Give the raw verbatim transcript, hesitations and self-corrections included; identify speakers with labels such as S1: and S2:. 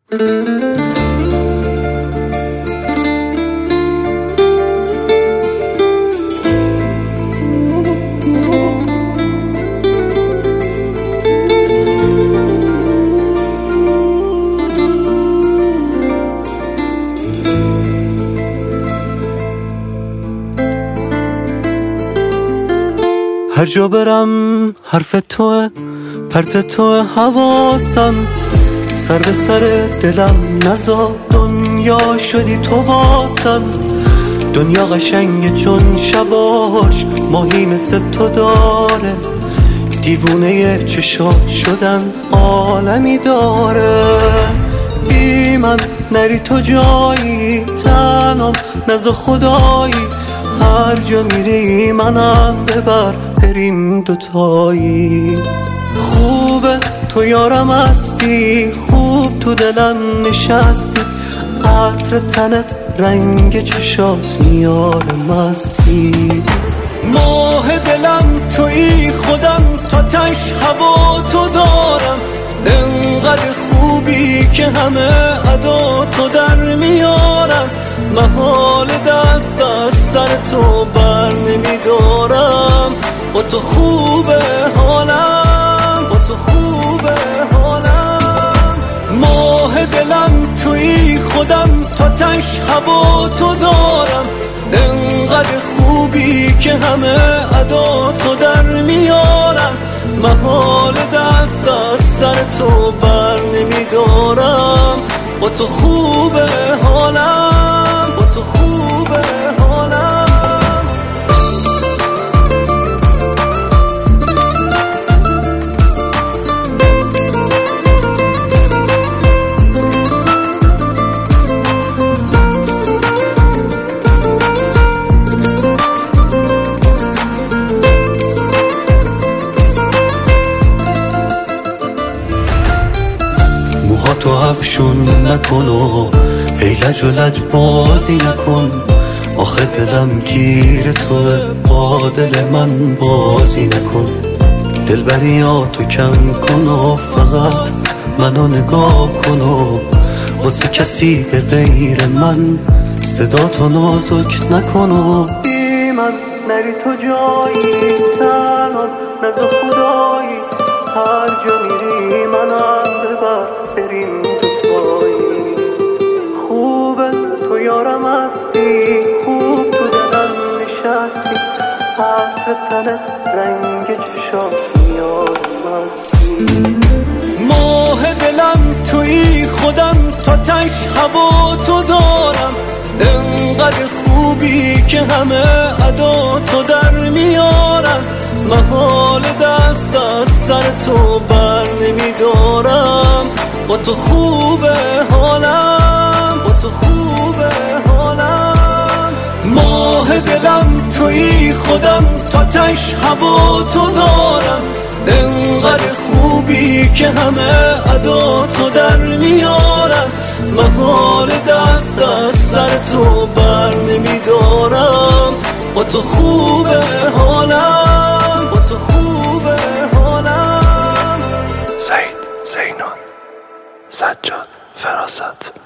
S1: هر جا برم حرف توه، پرت توه حواسم، سر به سر دلم نزا، دنیا شدی تو واسم. دنیا قشنگه چون شباش ماهی مثل تو داره، دیوونه چشات شدن عالمی داره. بی من نری تو جایی، تنم نزا خدایی، هر جا میری منم ببر بریم دوتایی. خوبه تو یارم هستی، خوب تو دلم نشستی، عطر تنت رنگ چشات میاره مستی. ماه دلم تویی، خودم تا تش هوا تو دارم، انقدر خوبی که همه ادا تو در میارم. محال دست از سر تو بر نمیدارم، با تو خوبه حالم، با تو خوبه حالم. ماه دلم تویی، خودم تا تش هوا تو دارم، انقدر خوبی که همه ادا تو در میارم. محال دست از سر تو بر نمیدارم، با تو خوبه حالم، با تو خوبه حالم. موهاتو افشون نکن و هی لج و لج بازی نکن، آخه دلم گیر توه، با دل من بازی نکن. دلبریاتو کم کن و فقط منو نگاه کن و واسه کسی به غیر من صداتو نازک نکن. و بی من نری تو جایی، تنم نزا خدایی، هر جا میری منم ببر بریم دوتایی. خوبه تو یارم هستی، خوب تو دلم نشستی، عطر تنت رنگ چشات میاد مستی. ماه دلم تویی، خودم تا تش هوا تو دارم، انقدر خوبی که همه ادا تو در میارم. محال دست از سر تو بر نمیدارم، با تو خوبه حالم، با تو خوبه حالم. ماه دلم تویی، خودم تا تش هوا تو دارم، انقدر خوبی که همه ادا تو در میارم. محال دست از سر تو بر نمیدارم، با تو خوبه حالم، با تو خوبه حالم.
S2: سعید زینان، سجاد فراست.